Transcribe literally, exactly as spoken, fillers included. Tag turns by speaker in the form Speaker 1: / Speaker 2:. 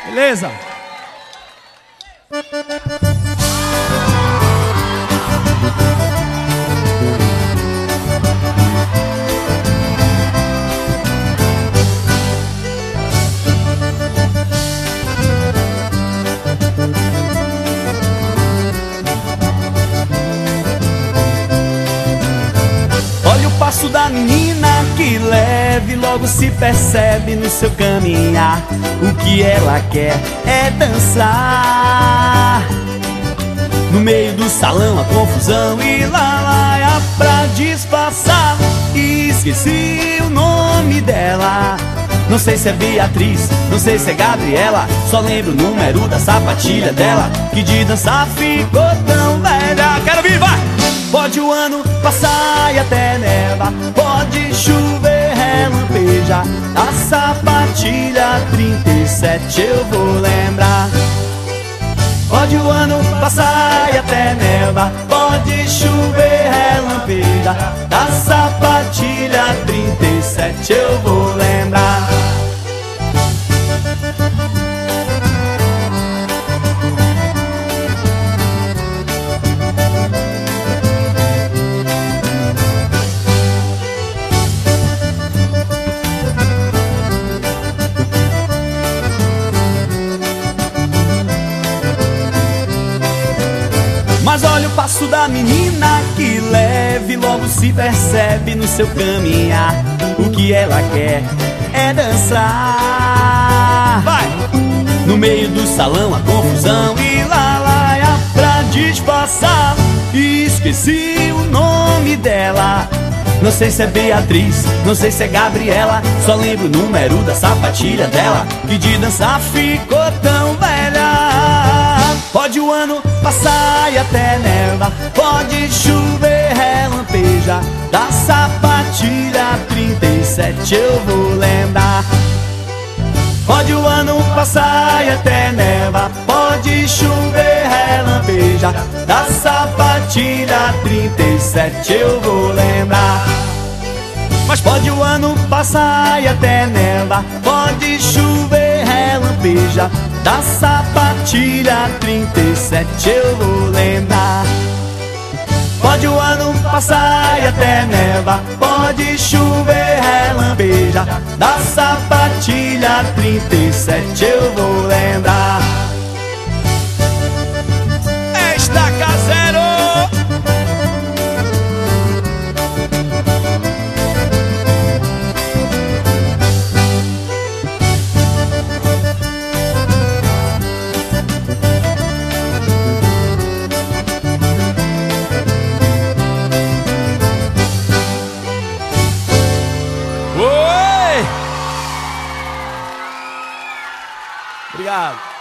Speaker 1: Beleza?
Speaker 2: Olha o passo da menina que leve, logo se percebe no seu caminhar. O que ela quer é dançar. No meio do salão a confusão e lá lá é pra disfarçar. E esqueci o nome dela. Não sei se é Beatriz, não sei se é Gabriela. Só lembro o número da sapatilha dela, que de dançar ficou tão velha. Quero vir, vai! Pode o ano passar e até neva, pode chover, relampejar. A sapatilha trinta e sete eu vou lembrar. Pode o ano passar e até neva, pode chover, relampejar. A sapatilha trinta e sete eu vou lembrar. Mas olha o passo da menina que leve, logo se percebe no seu caminhar. O que ela quer é dançar. Vai! No meio do salão a confusão e lá lá é pra disfarçar. E esqueci o nome dela. Não sei se é Beatriz, não sei se é Gabriela. Só lembro o número da sapatilha dela, que de dançar ficou tão velha. Pode o ano passar e até neva, pode chover, relampejar. Da sapatilha trinta e sete eu vou lembrar. Pode o ano passar e até neva, pode chover, relampejar. Da sapatilha trinta e sete eu vou lembrar. Mas pode o ano passar e até neva, pode chover, relampejar. Da sapatilha trinta e sete eu vou lembrar. Pode o ano passar e até neva, pode chover, relampejar. Da sapatilha trinta e sete eu vou lembrar.
Speaker 1: Estaca Zero! Oi! Obrigado.